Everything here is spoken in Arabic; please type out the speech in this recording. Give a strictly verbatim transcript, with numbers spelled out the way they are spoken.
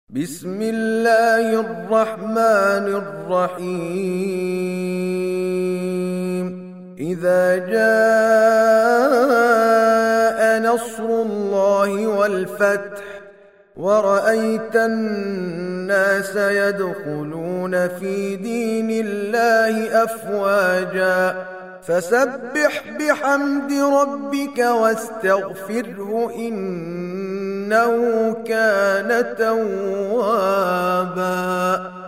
بسم الله الرحمن الرحيم إذا جاء نصر الله والفتح ورأيت الناس يدخلون في دين الله أفواجا فسبح بحمد ربك واستغفره إنه كان توابا.